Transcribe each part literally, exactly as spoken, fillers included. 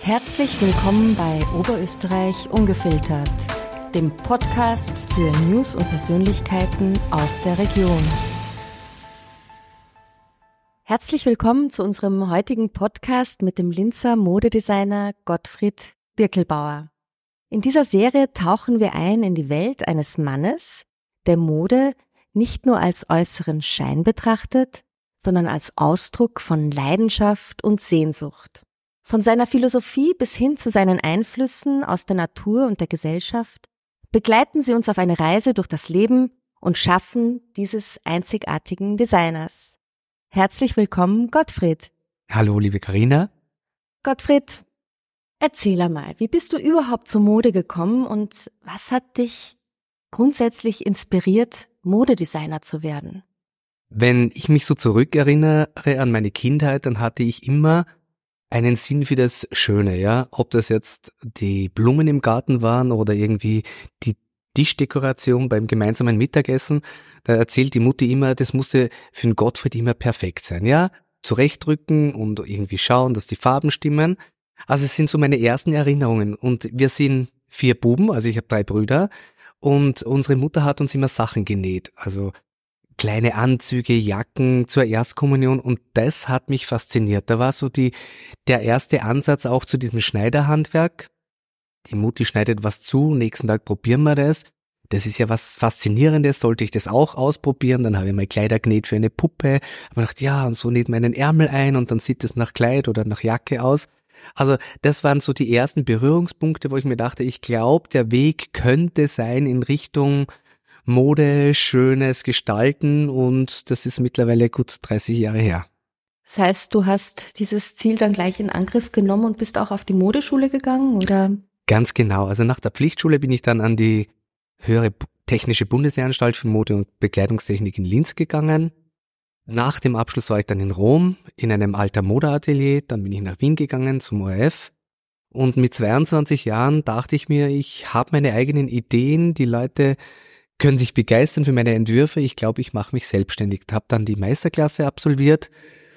Herzlich willkommen bei Oberösterreich Ungefiltert, dem Podcast für News und Persönlichkeiten aus der Region. Herzlich willkommen zu unserem heutigen Podcast mit dem Linzer Modedesigner Gottfried Birkelbauer. In dieser Serie tauchen wir ein in die Welt eines Mannes, der Mode nicht nur als äußeren Schein betrachtet, sondern als Ausdruck von Leidenschaft und Sehnsucht. Von seiner Philosophie bis hin zu seinen Einflüssen aus der Natur und der Gesellschaft begleiten sie uns auf eine Reise durch das Leben und Schaffen dieses einzigartigen Designers. Herzlich willkommen, Gottfried. Hallo, liebe Carina. Gottfried, erzähl einmal, wie bist du überhaupt zur Mode gekommen und was hat dich grundsätzlich inspiriert, Modedesigner zu werden? Wenn ich mich so zurückerinnere an meine Kindheit, dann hatte ich immer einen Sinn für das Schöne, ja. Ob das jetzt die Blumen im Garten waren oder irgendwie die Tischdekoration beim gemeinsamen Mittagessen, da erzählt die Mutti immer, das musste für den Gottfried immer perfekt sein, ja. Zurechtdrücken und irgendwie schauen, dass die Farben stimmen. Also es sind so meine ersten Erinnerungen und wir sind vier Buben, also ich habe drei Brüder und unsere Mutter hat uns immer Sachen genäht, also kleine Anzüge, Jacken zur Erstkommunion und das hat mich fasziniert. Da war so die der erste Ansatz auch zu diesem Schneiderhandwerk. Die Mutti schneidet was zu, nächsten Tag probieren wir das. Das ist ja was Faszinierendes, sollte ich das auch ausprobieren? Dann habe ich mal Kleider genäht für eine Puppe. Aber gedacht, ja, und so näht man einen Ärmel ein und dann sieht es nach Kleid oder nach Jacke aus. Also das waren so die ersten Berührungspunkte, wo ich mir dachte, ich glaube, der Weg könnte sein in Richtung Mode, schönes Gestalten und das ist mittlerweile gut dreißig Jahre her. Das heißt, du hast dieses Ziel dann gleich in Angriff genommen und bist auch auf die Modeschule gegangen, oder? Ganz genau. Also nach der Pflichtschule bin ich dann an die höhere Technische Bundesanstalt für Mode- und Bekleidungstechnik in Linz gegangen. Nach dem Abschluss war ich dann in Rom in einem alter Modeatelier, dann bin ich nach Wien gegangen zum O R F. Und mit zweiundzwanzig Jahren dachte ich mir, ich habe meine eigenen Ideen, die Leute können sich begeistern für meine Entwürfe. Ich glaube, ich mache mich selbstständig. Habe dann die Meisterklasse absolviert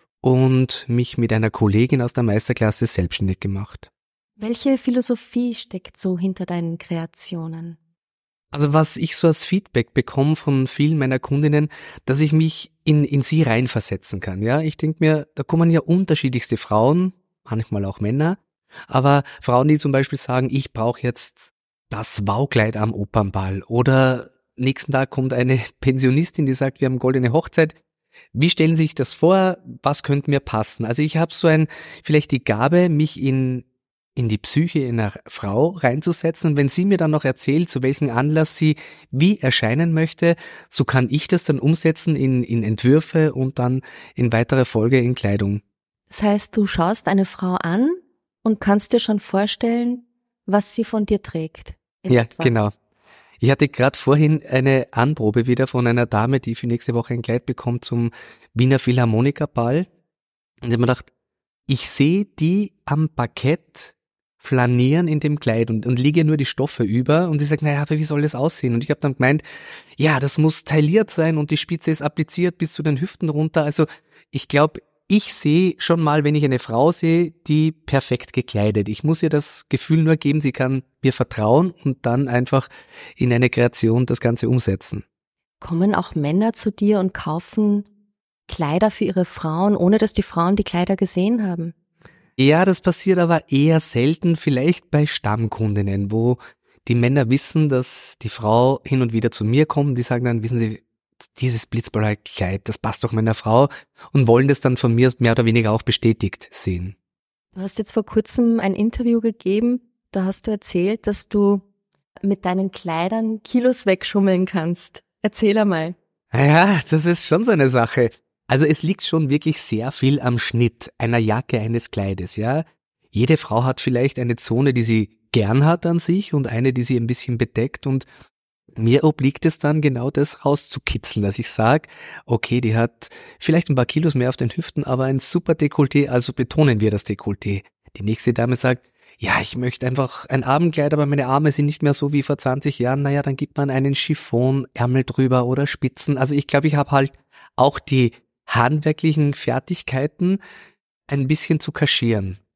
und mich mit einer Kollegin aus der Meisterklasse selbstständig gemacht. Welche Philosophie steckt so hinter deinen Kreationen? Also was ich so als Feedback bekomme von vielen meiner Kundinnen, dass ich mich in in sie reinversetzen kann. Ja, ich denke mir, da kommen ja unterschiedlichste Frauen, manchmal auch Männer, aber Frauen, die zum Beispiel sagen, ich brauche jetzt das Baukleid am Opernball oder nächsten Tag kommt eine Pensionistin, die sagt, wir haben goldene Hochzeit. Wie stellen Sie sich das vor? Was könnte mir passen? Also ich habe so ein, vielleicht die Gabe, mich in in die Psyche einer Frau reinzusetzen. Und wenn sie mir dann noch erzählt, zu welchem Anlass sie wie erscheinen möchte, so kann ich das dann umsetzen in in Entwürfe und dann in weiterer Folge in Kleidung. Das heißt, du schaust eine Frau an und kannst dir schon vorstellen, was sie von dir trägt. Ja, Etwa. Genau. Ich hatte gerade vorhin eine Anprobe wieder von einer Dame, die für nächste Woche ein Kleid bekommt zum Wiener Philharmoniker-Ball. Und ich habe mir gedacht, ich sehe die am Parkett flanieren in dem Kleid und, und liege nur die Stoffe über und sie sagt, naja, aber wie soll das aussehen? Und ich habe dann gemeint, ja, das muss tailliert sein und die Spitze ist appliziert bis zu den Hüften runter. Also ich glaube, ich sehe schon mal, wenn ich eine Frau sehe, die perfekt gekleidet. Ich muss ihr das Gefühl nur geben, sie kann mir vertrauen und dann einfach in eine Kreation das Ganze umsetzen. Kommen auch Männer zu dir und kaufen Kleider für ihre Frauen, ohne dass die Frauen die Kleider gesehen haben? Ja, das passiert aber eher selten, vielleicht bei Stammkundinnen, wo die Männer wissen, dass die Frau hin und wieder zu mir kommt, die sagen dann, wissen Sie, dieses blitzblaue Kleid, das passt doch meiner Frau und wollen das dann von mir mehr oder weniger auch bestätigt sehen. Du hast jetzt vor kurzem ein Interview gegeben, da hast du erzählt, dass du mit deinen Kleidern Kilos wegschummeln kannst. Erzähl einmal. Ja, das ist schon so eine Sache. Also es liegt schon wirklich sehr viel am Schnitt einer Jacke, eines Kleides, ja. Jede Frau hat vielleicht eine Zone, die sie gern hat an sich und eine, die sie ein bisschen bedeckt und mir obliegt es dann genau das rauszukitzeln, dass ich sage, okay, die hat vielleicht ein paar Kilos mehr auf den Hüften, aber ein super Dekolleté, also betonen wir das Dekolleté. Die nächste Dame sagt, ja, ich möchte einfach ein Abendkleid, aber meine Arme sind nicht mehr so wie vor zwanzig Jahren. Naja, dann gibt man einen Chiffon-Ärmel drüber oder Spitzen. Also ich glaube, ich habe halt auch die handwerklichen Fertigkeiten ein bisschen zu kaschieren.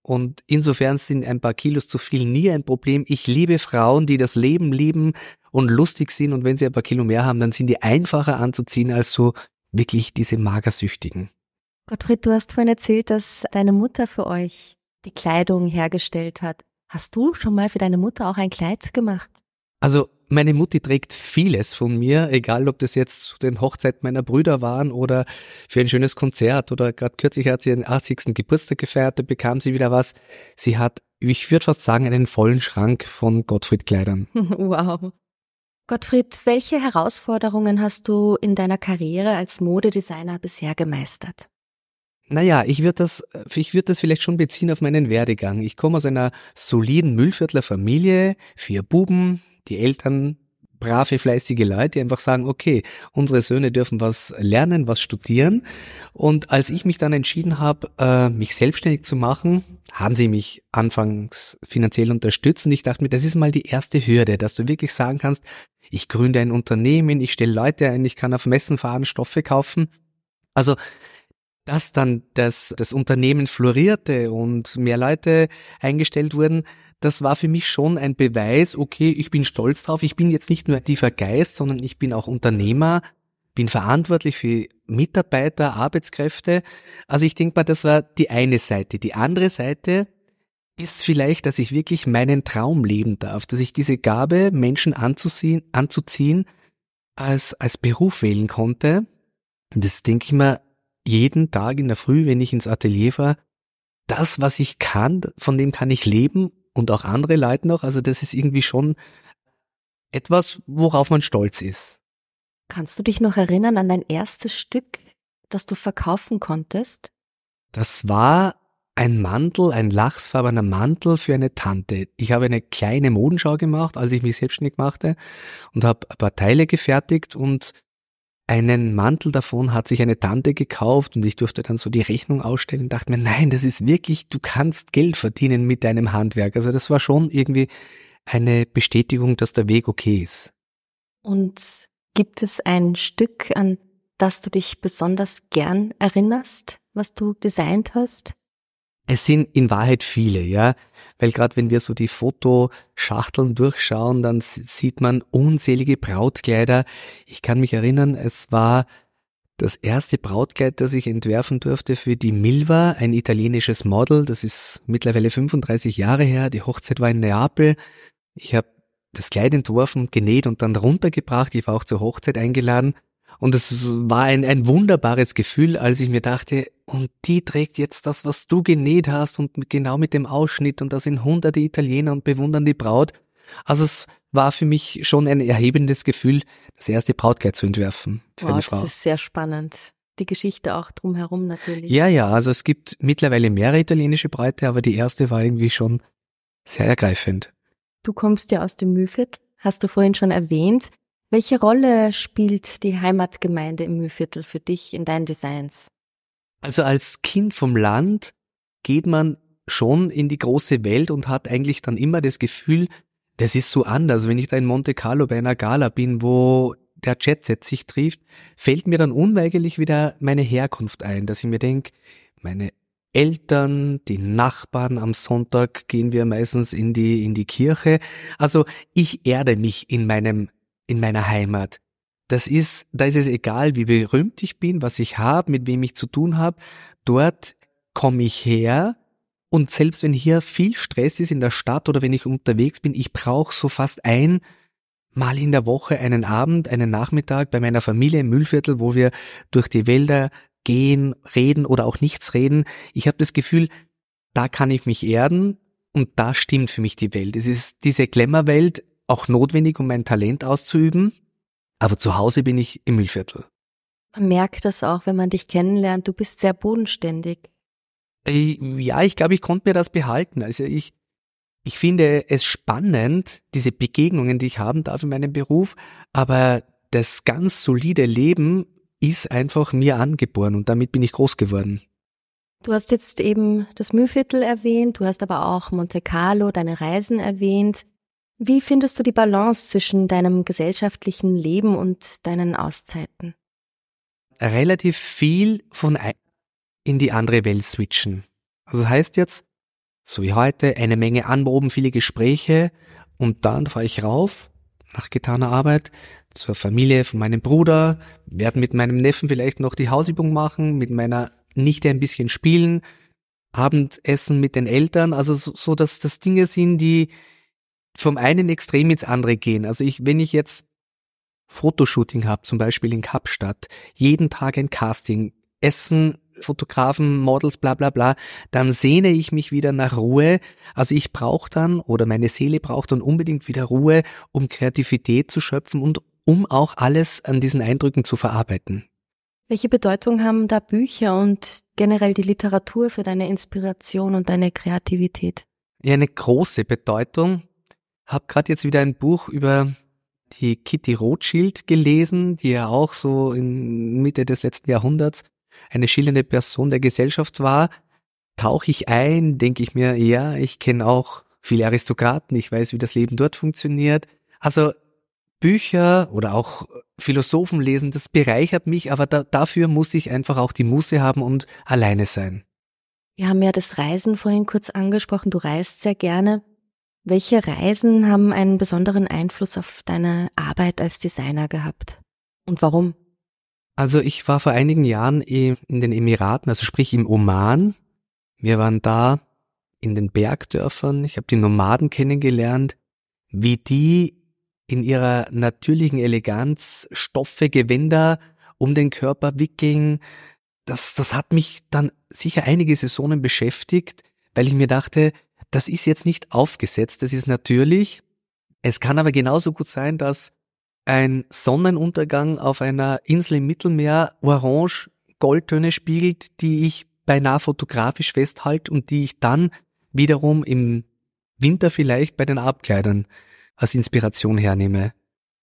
Und insofern sind ein paar Kilos zu viel nie ein Problem. Ich liebe Frauen, die das Leben lieben und lustig sind. Und wenn sie ein paar Kilo mehr haben, dann sind die einfacher anzuziehen als so wirklich diese Magersüchtigen. Gottfried, du hast vorhin erzählt, dass deine Mutter für euch die Kleidung hergestellt hat. Hast du schon mal für deine Mutter auch ein Kleid gemacht? Also meine Mutti trägt vieles von mir, egal ob das jetzt zu den Hochzeiten meiner Brüder waren oder für ein schönes Konzert oder gerade kürzlich hat sie ihren achtzigsten Geburtstag gefeiert, da bekam sie wieder was. Sie hat, ich würde fast sagen, einen vollen Schrank von Gottfried-Kleidern. Wow. Gottfried, welche Herausforderungen hast du in deiner Karriere als Modedesigner bisher gemeistert? Naja, ich würde das, ich würde das vielleicht schon beziehen auf meinen Werdegang. Ich komme aus einer soliden Mühlviertler Familie, vier Buben, die Eltern, brave, fleißige Leute, die einfach sagen, okay, unsere Söhne dürfen was lernen, was studieren. Und als ich mich dann entschieden habe, äh, mich selbstständig zu machen, haben sie mich anfangs finanziell unterstützt. Und ich dachte mir, das ist mal die erste Hürde, dass du wirklich sagen kannst, ich gründe ein Unternehmen, ich stelle Leute ein, ich kann auf Messen fahren, Stoffe kaufen. Also, dass dann das, das Unternehmen florierte und mehr Leute eingestellt wurden, das war für mich schon ein Beweis, okay, ich bin stolz drauf, ich bin jetzt nicht nur ein tiefer Geist, sondern ich bin auch Unternehmer, bin verantwortlich für Mitarbeiter, Arbeitskräfte. Also ich denke mal, das war die eine Seite. Die andere Seite ist vielleicht, dass ich wirklich meinen Traum leben darf, dass ich diese Gabe, Menschen anzuziehen, anzuziehen als, als Beruf wählen konnte. Und das denke ich mir jeden Tag in der Früh, wenn ich ins Atelier fahre, das, was ich kann, von dem kann ich leben und auch andere Leute noch. Also das ist irgendwie schon etwas, worauf man stolz ist. Kannst du dich noch erinnern an dein erstes Stück, das du verkaufen konntest? Das war ein Mantel, ein lachsfarbener Mantel für eine Tante. Ich habe eine kleine Modenschau gemacht, als ich mich selbstständig machte und habe ein paar Teile gefertigt und einen Mantel davon hat sich eine Tante gekauft und ich durfte dann so die Rechnung ausstellen und dachte mir, nein, das ist wirklich, du kannst Geld verdienen mit deinem Handwerk. Also das war schon irgendwie eine Bestätigung, dass der Weg okay ist. Und gibt es ein Stück, an das du dich besonders gern erinnerst, was du designt hast? Es sind in Wahrheit viele, ja, weil gerade wenn wir so die Fotoschachteln durchschauen, dann sieht man unzählige Brautkleider. Ich kann mich erinnern, es war das erste Brautkleid, das ich entwerfen durfte für die Milva, ein italienisches Model. Das ist mittlerweile fünfunddreißig Jahre her. Die Hochzeit war in Neapel. Ich habe das Kleid entworfen, genäht und dann runtergebracht. Ich war auch zur Hochzeit eingeladen. Und es war ein, ein wunderbares Gefühl, als ich mir dachte, und die trägt jetzt das, was du genäht hast und mit, genau mit dem Ausschnitt und da sind hunderte Italiener und bewundern die Braut. Also es war für mich schon ein erhebendes Gefühl, das erste Brautkleid zu entwerfen für wow, eine Frau. Das ist sehr spannend. Die Geschichte auch drumherum natürlich. Ja, ja, also es gibt mittlerweile mehrere italienische Bräute, aber die erste war irgendwie schon sehr ergreifend. Du kommst ja aus dem Mühlviertel, hast du vorhin schon erwähnt. Welche Rolle spielt die Heimatgemeinde im Mühlviertel für dich in deinen Designs? Also als Kind vom Land geht man schon in die große Welt und hat eigentlich dann immer das Gefühl, das ist so anders. Wenn ich da in Monte Carlo bei einer Gala bin, wo der Jetset sich trifft, fällt mir dann unweigerlich wieder meine Herkunft ein, dass ich mir denke, meine Eltern, die Nachbarn, am Sonntag gehen wir meistens in die, in die Kirche. Also ich erde mich in meinem in meiner Heimat. Das ist, da ist es egal, wie berühmt ich bin, was ich habe, mit wem ich zu tun habe. Dort komme ich her und selbst wenn hier viel Stress ist in der Stadt oder wenn ich unterwegs bin, ich brauche so fast einmal in der Woche einen Abend, einen Nachmittag bei meiner Familie im Mühlviertel, wo wir durch die Wälder gehen, reden oder auch nichts reden. Ich habe das Gefühl, da kann ich mich erden und da stimmt für mich die Welt. Es ist diese Glamour-Welt, auch notwendig, um mein Talent auszuüben, aber zu Hause bin ich im Mühlviertel. Man merkt das auch, wenn man dich kennenlernt, du bist sehr bodenständig. Ja, ich glaube, ich konnte mir das behalten. Also ich, ich finde es spannend, diese Begegnungen, die ich haben darf in meinem Beruf, aber das ganz solide Leben ist einfach mir angeboren und damit bin ich groß geworden. Du hast jetzt eben das Mühlviertel erwähnt, du hast aber auch Monte Carlo, deine Reisen erwähnt. Wie findest du die Balance zwischen deinem gesellschaftlichen Leben und deinen Auszeiten? Relativ viel von ein in die andere Welt switchen. Also das heißt jetzt, so wie heute, eine Menge Anproben, viele Gespräche und dann fahre ich rauf, nach getaner Arbeit, zur Familie von meinem Bruder, werde mit meinem Neffen vielleicht noch die Hausübung machen, mit meiner Nichte ein bisschen spielen, Abendessen mit den Eltern, also so, so dass das Dinge sind, die vom einen Extrem ins andere gehen. Also ich, wenn ich jetzt Fotoshooting habe, zum Beispiel in Kapstadt, jeden Tag ein Casting, Essen, Fotografen, Models, bla bla bla, dann sehne ich mich wieder nach Ruhe. Also ich brauche dann, oder meine Seele braucht dann unbedingt wieder Ruhe, um Kreativität zu schöpfen und um auch alles an diesen Eindrücken zu verarbeiten. Welche Bedeutung haben da Bücher und generell die Literatur für deine Inspiration und deine Kreativität? Ja, eine große Bedeutung. Habe gerade jetzt wieder ein Buch über die Kitty Rothschild gelesen, die ja auch so in Mitte des letzten Jahrhunderts eine schillernde Person der Gesellschaft war. Tauche ich ein, denke ich mir, ja, ich kenne auch viele Aristokraten, ich weiß, wie das Leben dort funktioniert. Also Bücher oder auch Philosophen lesen, das bereichert mich, aber da, dafür muss ich einfach auch die Muße haben und alleine sein. Wir haben ja das Reisen vorhin kurz angesprochen, du reist sehr gerne. Welche Reisen haben einen besonderen Einfluss auf deine Arbeit als Designer gehabt? Und warum? Also ich war vor einigen Jahren in den Emiraten, also sprich im Oman. Wir waren da in den Bergdörfern, ich habe die Nomaden kennengelernt, wie die in ihrer natürlichen Eleganz Stoffe, Gewänder um den Körper wickeln. Das, das hat mich dann sicher einige Saisonen beschäftigt, weil ich mir dachte, das ist jetzt nicht aufgesetzt, das ist natürlich. Es kann aber genauso gut sein, dass ein Sonnenuntergang auf einer Insel im Mittelmeer orange Goldtöne spiegelt, die ich beinahe fotografisch festhalte und die ich dann wiederum im Winter vielleicht bei den Abkleidern als Inspiration hernehme.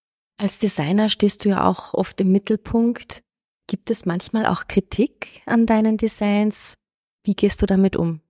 Als Designer stehst du ja auch oft im Mittelpunkt. Gibt es manchmal auch Kritik an deinen Designs? Wie gehst du damit um?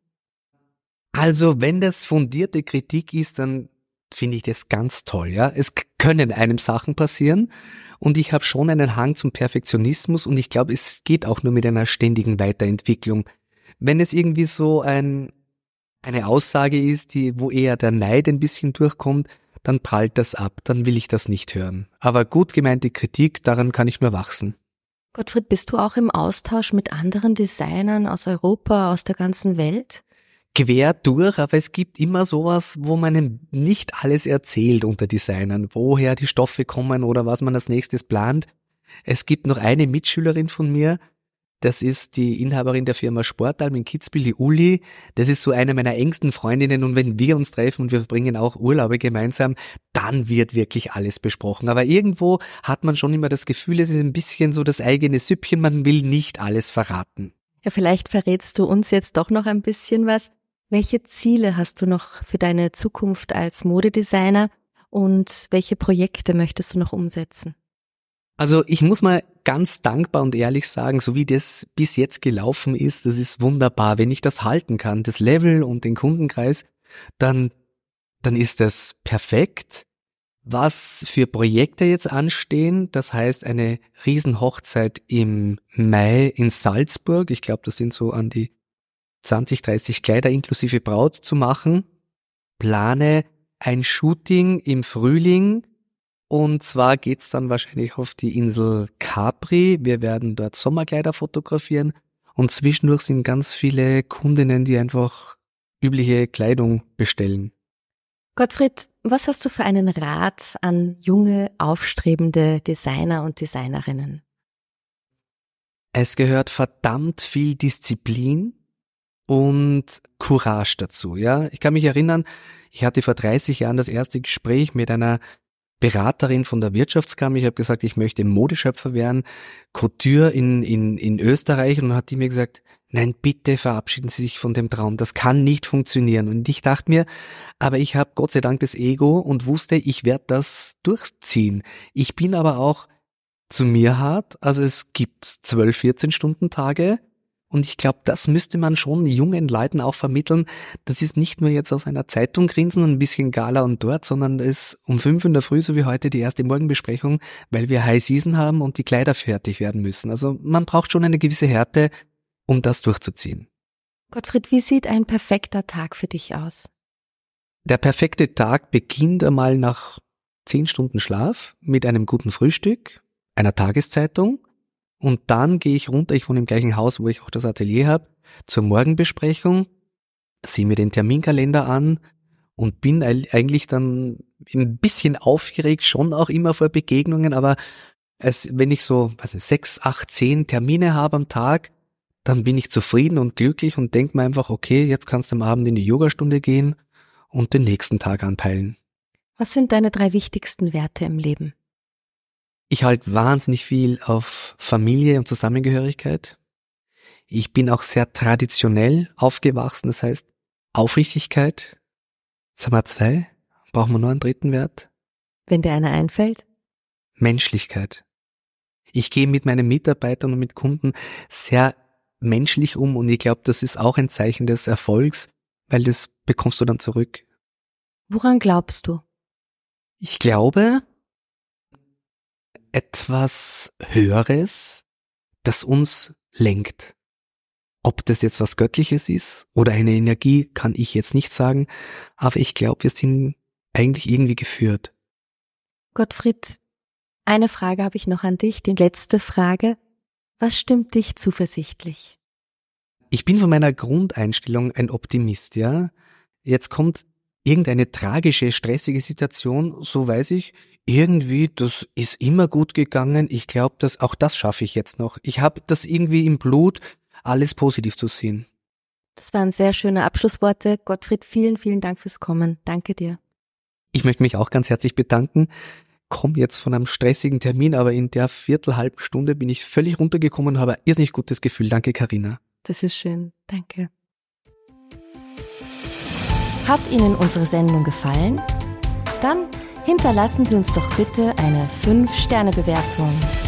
Also wenn das fundierte Kritik ist, dann finde ich das ganz toll. Ja, es können einem Sachen passieren und ich habe schon einen Hang zum Perfektionismus und ich glaube, es geht auch nur mit einer ständigen Weiterentwicklung. Wenn es irgendwie so ein eine Aussage ist, die wo eher der Neid ein bisschen durchkommt, dann prallt das ab, dann will ich das nicht hören. Aber gut gemeinte Kritik, daran kann ich nur wachsen. Gottfried, bist du auch im Austausch mit anderen Designern aus Europa, aus der ganzen Welt? Quer durch, aber es gibt immer sowas, wo man nicht alles erzählt unter Designern, woher die Stoffe kommen oder was man als nächstes plant. Es gibt noch eine Mitschülerin von mir, das ist die Inhaberin der Firma Sportalm in Kitzbühel, die Uli. Das ist so eine meiner engsten Freundinnen und wenn wir uns treffen und wir verbringen auch Urlaube gemeinsam, dann wird wirklich alles besprochen. Aber irgendwo hat man schon immer das Gefühl, es ist ein bisschen so das eigene Süppchen, man will nicht alles verraten. Ja, vielleicht verrätst du uns jetzt doch noch ein bisschen was. Welche Ziele hast du noch für deine Zukunft als Modedesigner und welche Projekte möchtest du noch umsetzen? Also ich muss mal ganz dankbar und ehrlich sagen, so wie das bis jetzt gelaufen ist, das ist wunderbar. Wenn ich das halten kann, das Level und den Kundenkreis, dann, dann ist das perfekt. Was für Projekte jetzt anstehen, das heißt eine Riesenhochzeit im Mai in Salzburg. Ich glaube, das sind so an die zwanzig, dreißig Kleider inklusive Braut zu machen. Plane ein Shooting im Frühling. Und zwar geht's dann wahrscheinlich auf die Insel Capri. Wir werden dort Sommerkleider fotografieren und zwischendurch sind ganz viele Kundinnen, die einfach übliche Kleidung bestellen. Gottfried, was hast du für einen Rat an junge, aufstrebende Designer und Designerinnen? Es gehört verdammt viel Disziplin und Courage dazu. Ja, ich kann mich erinnern, ich hatte vor dreißig Jahren das erste Gespräch mit einer Beraterin von der Wirtschaftskammer. Ich habe gesagt, ich möchte Modeschöpfer werden, Couture in, in, in Österreich. Und dann hat die mir gesagt, nein, bitte verabschieden Sie sich von dem Traum. Das kann nicht funktionieren. Und ich dachte mir, aber ich habe Gott sei Dank das Ego und wusste, ich werde das durchziehen. Ich bin aber auch zu mir hart. Also es gibt zwölf, vierzehn Stunden Tage. Und ich glaube, das müsste man schon jungen Leuten auch vermitteln. Das ist nicht nur jetzt aus einer Zeitung grinsen und ein bisschen Gala und dort, sondern das ist um fünf in der Früh, so wie heute, die erste Morgenbesprechung, weil wir High Season haben und die Kleider fertig werden müssen. Also man braucht schon eine gewisse Härte, um das durchzuziehen. Gottfried, wie sieht ein perfekter Tag für dich aus? Der perfekte Tag beginnt einmal nach zehn Stunden Schlaf mit einem guten Frühstück, einer Tageszeitung und dann gehe ich runter, ich wohne im gleichen Haus, wo ich auch das Atelier habe, zur Morgenbesprechung, sehe mir den Terminkalender an und bin eigentlich dann ein bisschen aufgeregt, schon auch immer vor Begegnungen, aber es, wenn ich so was nicht, sechs, acht, zehn Termine habe am Tag, dann bin ich zufrieden und glücklich und denke mir einfach, okay, jetzt kannst du am Abend in die Yogastunde gehen und den nächsten Tag anpeilen. Was sind deine drei wichtigsten Werte im Leben? Ich halte wahnsinnig viel auf Familie und Zusammengehörigkeit. Ich bin auch sehr traditionell aufgewachsen, das heißt Aufrichtigkeit. Jetzt haben wir zwei, brauchen wir noch einen dritten Wert? Wenn dir einer einfällt? Menschlichkeit. Ich gehe mit meinen Mitarbeitern und mit Kunden sehr menschlich um und ich glaube, das ist auch ein Zeichen des Erfolgs, weil das bekommst du dann zurück. Woran glaubst du? Ich glaube, etwas Höheres, das uns lenkt. Ob das jetzt was Göttliches ist oder eine Energie, kann ich jetzt nicht sagen, aber ich glaube, wir sind eigentlich irgendwie geführt. Gottfried, eine Frage habe ich noch an dich, die letzte Frage. Was stimmt dich zuversichtlich? Ich bin von meiner Grundeinstellung ein Optimist, ja. Jetzt kommt irgendeine tragische, stressige Situation, so weiß ich, irgendwie, das ist immer gut gegangen. Ich glaube, dass auch das schaffe ich jetzt noch. Ich habe das irgendwie im Blut, alles positiv zu sehen. Das waren sehr schöne Abschlussworte. Gottfried, vielen, vielen Dank fürs Kommen. Danke dir. Ich möchte mich auch ganz herzlich bedanken. Komm jetzt von einem stressigen Termin, aber in der viertelhalben Stunde bin ich völlig runtergekommen und habe ein irrsinnig gutes Gefühl. Danke, Carina. Das ist schön. Danke. Hat Ihnen unsere Sendung gefallen? Dann hinterlassen Sie uns doch bitte eine fünf Sterne Bewertung.